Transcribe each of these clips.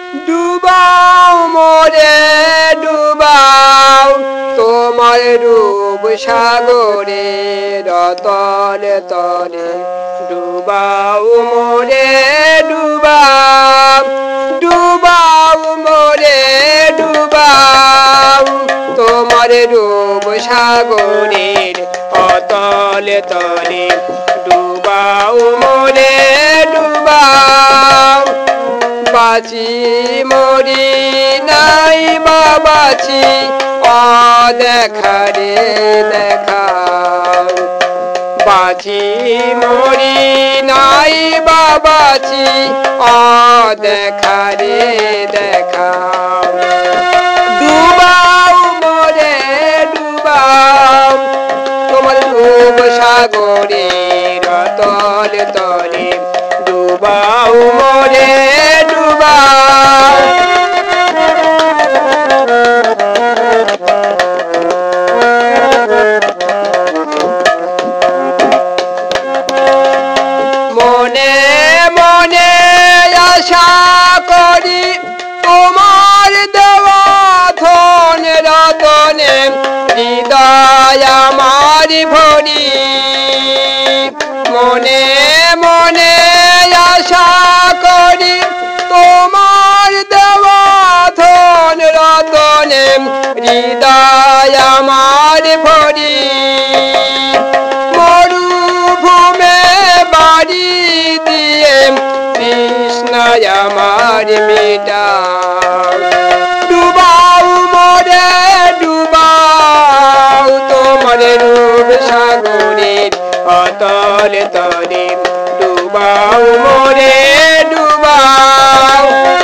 ডুবাও মোরে ডুবাও তোমার রূপ সাগরে রতলে তলে ডুবাও মোরে ডুবাও ডুবাও মোরে ডুবাও তোমার রূপ সাগরের অতলে তলে ডুবাও মোরে ডুবাও বাঁচি মরি নাই বাবাছি দেখা রে দেখা বাঁচি মরি নাই বাবাছি দেখা রে দেখা ডুবাও মোরে ডুবাও তোমার রূপ সাগরের তলে তলে ডুবাও মোরে ডুবাও মনে মনে আশা করি তোমার দেওয়া ধন রতনে হৃদয় আমার ভরি মনে মনে আশা করি তোমার দেওয়া ধন রতনে হৃদয় আমার ভরি মরুভূমে বাড়ি দিয়ে তৃষ্ণায় আমার মেটা ডুবাও মোরে ডুবাও তোমার রূপ সাগরের অতলে তলে ডুবাও মোরে ডুবাও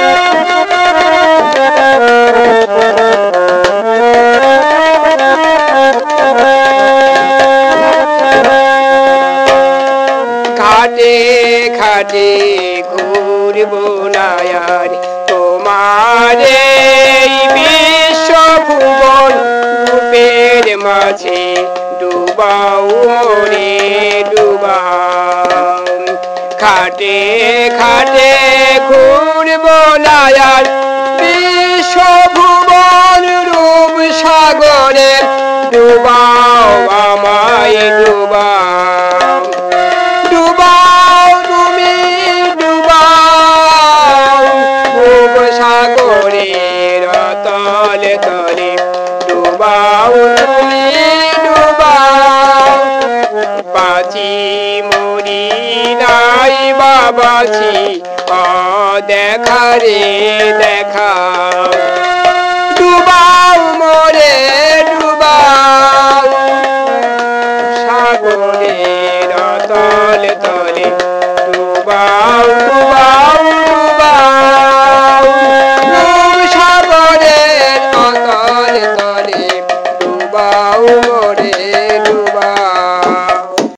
ঘাটে ঘাটে ঘুরবো না আর তোমার বিশ্ব ভুবন রূপের মাঝে ডুবাও মোরে ডুবাও ঘাটে ঘাটে ঘুরবো না আর বিশ্ব ভুবন রূপ সাগরে ডুবাও আমায় ডুবাও ডুবাও তুমি ডুবাও রূপ সাগরের তলে তলে ডুবাও তুমি ডুবাও বাঁচি মরি নাই বাবাছি দেখা রে দেখা ডুবাও মোরে ডুবাও সাগরের তলে তলে ডুবাও